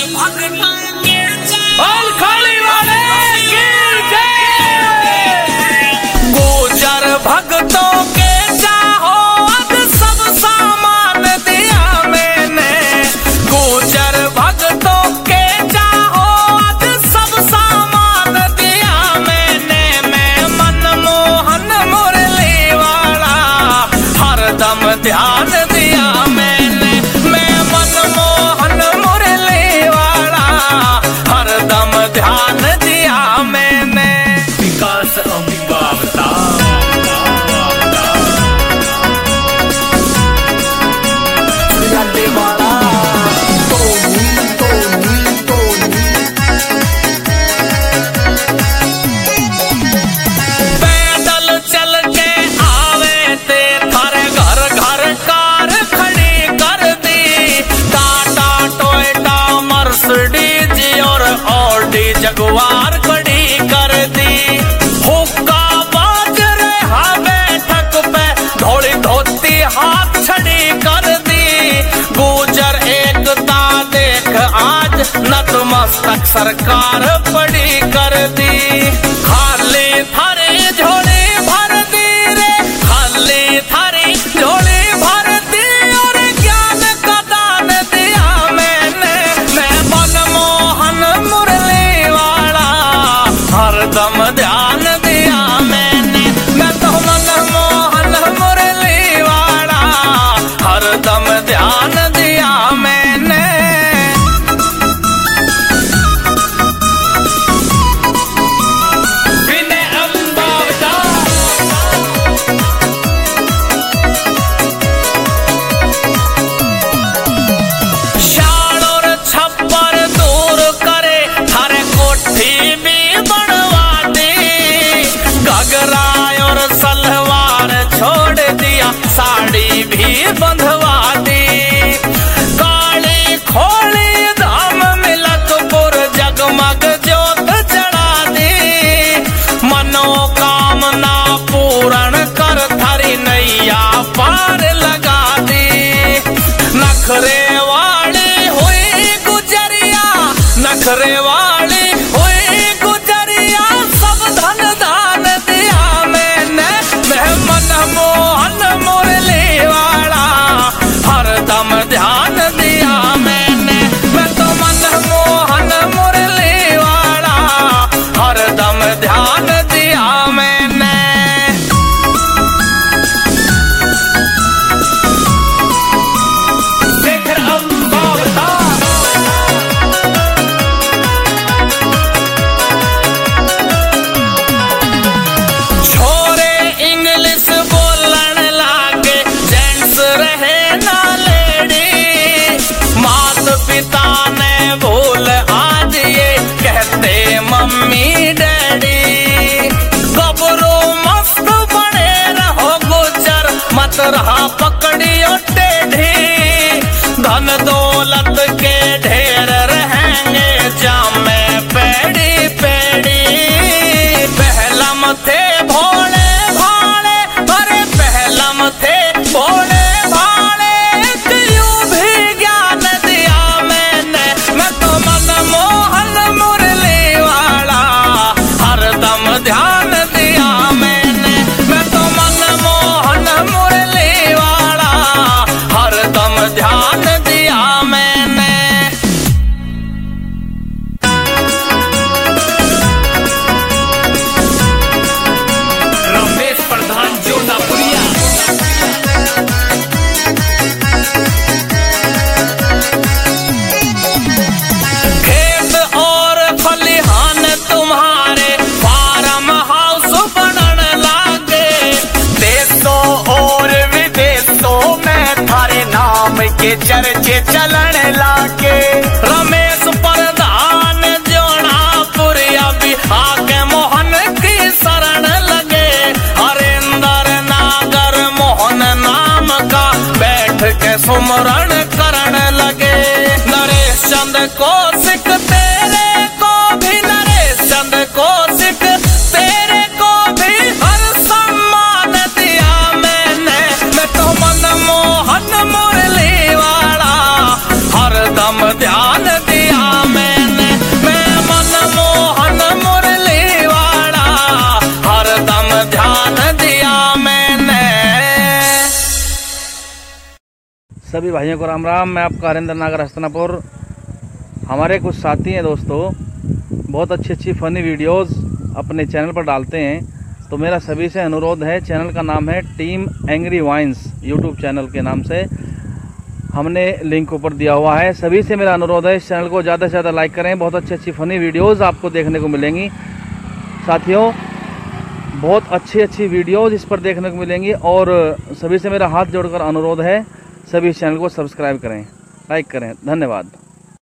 गुजर भक्तों के चाहो अब सब सामान दिया मैंने। गुजर भक्तों के चाहो अब सब सामान दिया मैंने। मैं मनमोहन मुरली वाला हरदम ध्यान दिया मैंने। मैं मनमोहन मुरली वाला हरदम ध्यान दिया मैंने। विकास अम्बावता पैदल चल के आवे ते थारे घर घर कार खड़ी कर दी। टाटा टोयोटा मर्सिडीज और ऑडी जगुआर खड़ी कर दी। हुक्का बाज रहा बैठक पे धोली धोती हाथ छड़ी कर दी। गुजर एकता देख आज नतमस्तक सरकार पड़ी कर दी। खाली थारी झोली भर दी रे, खाली थारी झोली भर दी और ज्ञान का दान दिया मैंने। मैं मनमोहन मुरली वाला हरदम ध्यान दिया मैंने। मैं तो मनमोहन मुरली वाला हरदम ध्यान दिया मैंने। विनय अम्बावता शाल और छप्पर दूर करे थारे कोठी भी बनवा दी। घगरा और सलवार छोड़ दिया साड़ी भी बंधवा दी। काली खोली धाम मिलकपुर जगमग जोत चढ़ा दी। मनोकामना पूर्ण कर थारी नैया पार लगा दी। नखरे वाली हुई गुजरिया, नखरे वाली हुई गुजरिया सब धन दान दिया मैंने। मैं मनमोहन मुरली वाला हरदम ध्यान दिया मैंने। मैं तो मनमोहन मुरली वाला हरदम ध्यान दिया मैंने। शेखर अम्बावता छोरे इंग्लिश बोलन लागे जेंट्स रहे ना लेडी। मात पिता ने भूल आज ये कहते मम्मी डैडी। गबरू मस्त बने रहो गुजर मत रहा पकड़ियो टेढ़ी। धन दौलत के ढेर रहेंगे जाम में पेड़ी पेड़ी। पहलम थे भोले भाले अरे पहलम थे भोले भाले यूं भी ज्ञान दिया मैंने। मैं तो मनमोहन मुरली वाला हरदम ध्यान दिया मैंने। मैं तो मनमोहन मुरली वाला हरदम ध्यान दिया मैंने। रमेश प्रधान जोनापुरिया खेत और खलिहान तुम्हारे फार्म हाउस बनन लागे। देशों और विदेशों में थारे नाम के चर्चे चलन लागे। रमेश प्रधान जोनापुरिया भी आगे मोहन की शरण लगे। हरेंद्र नागर मोहन नाम का बैठ के सुमरण करण लगे। नरेश चंद कौशिक तेरे को भी, नरेश चंद कौशिक तेरे को भी हर सम्मान दिया मैंने। मैं तो मनमोहन मुरली वाला हरदम ध्यान दिया सभी भाइयों को राम राम। मैं आपका हरेंद्र नागर हस्तनापुर। हमारे कुछ साथी हैं दोस्तों, बहुत अच्छी अच्छी फ़नी वीडियोस अपने चैनल पर डालते हैं। तो मेरा सभी से अनुरोध है, चैनल का नाम है team angry vines, YouTube channel के नाम से हमने लिंक ऊपर दिया हुआ है। सभी से मेरा अनुरोध है, इस चैनल को ज़्यादा से ज़्यादा लाइक करें। बहुत अच्छी अच्छी फ़नी वीडियोस आपको देखने को मिलेंगी साथियों, बहुत अच्छी अच्छी वीडियोस इस पर देखने को मिलेंगी। और सभी से मेरा हाथ जोड़कर अनुरोध है, सभी इस चैनल को सब्सक्राइब करें, लाइक करें। धन्यवाद।